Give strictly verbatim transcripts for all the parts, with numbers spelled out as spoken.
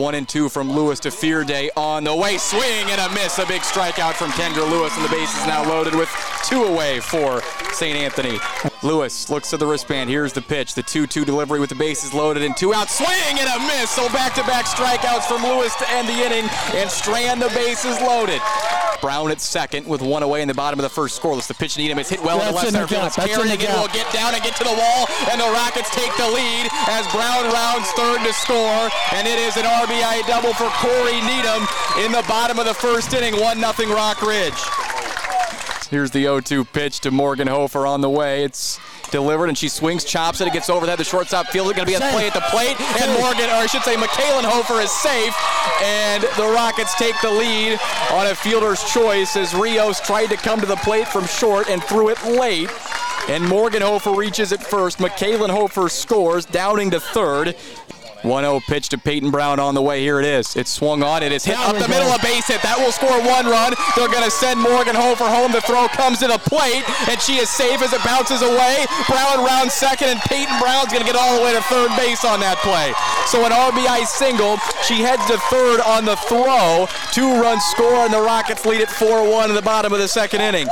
one and two from Lewis to Fearday on the way. Swing and a miss. A big strikeout from Kendra Lewis, and the base is now loaded with two away for Saint Anthony. Lewis looks to the wristband. Here's the pitch. The two two delivery with the bases loaded and two out. Swing and a miss. So back-to-back strikeouts from Lewis to end the inning and strand the bases loaded. Brown at second with one away in the bottom of the first scoreless. The pitch to Needham is hit well in the left center field. It's carrying again. Will get down and get to the wall, and the Rockets take the lead as Brown rounds third to score, and it is an R B I double for Corey Needham in the bottom of the first inning. one nothing Rock Ridge. Here's the oh two pitch to Morgan Hofer on the way. It's delivered, and she swings, chops it. It gets over that. The shortstop fielder going to be at play at the plate, and Morgan, or I should say, McKaylin Hofer is safe, and the Rockets take the lead on a fielder's choice as Rios tried to come to the plate from short and threw it late, and Morgan Hofer reaches it first. McKaylin Hofer scores, downing to third. one oh pitch to Peyton Brown on the way. Here it is. It's swung on. It is hit up the middle, a base hit. That will score one run. They're going to send Morgan Hofer home. The throw comes to the plate, and she is safe as it bounces away. Brown rounds second, and Peyton Brown's going to get all the way to third base on that play. So an R B I single. She heads to third on the throw. Two-run score, and the Rockets lead at four one in the bottom of the second inning.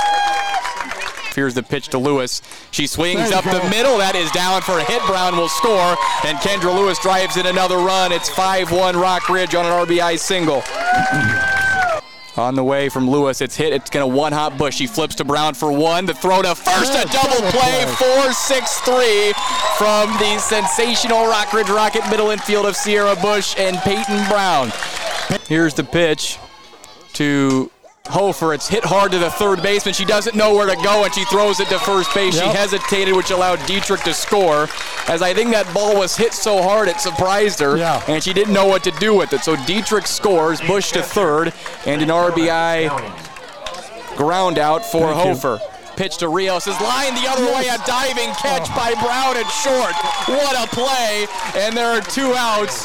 Here's the pitch to Lewis. She swings up the middle. That is down for a hit. Brown will score, and Kendra Lewis drives in another run. It's five one Rock Ridge on an R B I single. On the way from Lewis, it's hit. It's going to one-hop Bush. She flips to Brown for one. The throw to first, a double play, four six three from the sensational Rock Ridge Rocket middle infield of Sierra Bush and Peyton Brown. Here's the pitch to Hofer. It's hit hard to the third baseman. She doesn't know where to go, and she throws it to first base. Yep. She hesitated, which allowed Dietrich to score, as I think that ball was hit so hard it surprised her, yeah. and she didn't know what to do with it. So Dietrich scores, Bush to third, and an R B I ground out for Thank Hofer. You. Pitch to Rios is lined the other way. A diving catch by Brown at short. What a play, and there are two outs.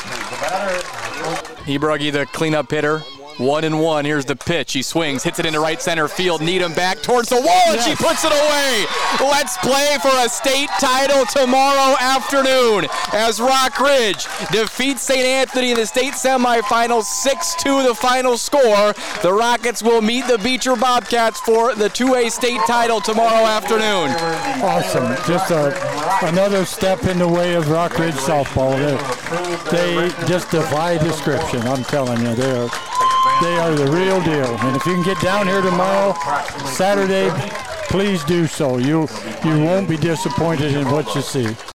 Hebruggy, the cleanup hitter. One and one. Here's the pitch. He swings, hits it into right center field. Needham back towards the wall, and yes. she puts it away. Let's play for a state title tomorrow afternoon as Rock Ridge defeats Saint Anthony in the state semifinals. six two the final score. The Rockets will meet the Beecher Bobcats for the two A state title tomorrow afternoon. Awesome. Just a, another step in the way of Rock Ridge softball. They, they just defy description, I'm telling you. They're They are the real deal. And if you can get down here tomorrow, Saturday, please do so. You you won't be disappointed in what you see.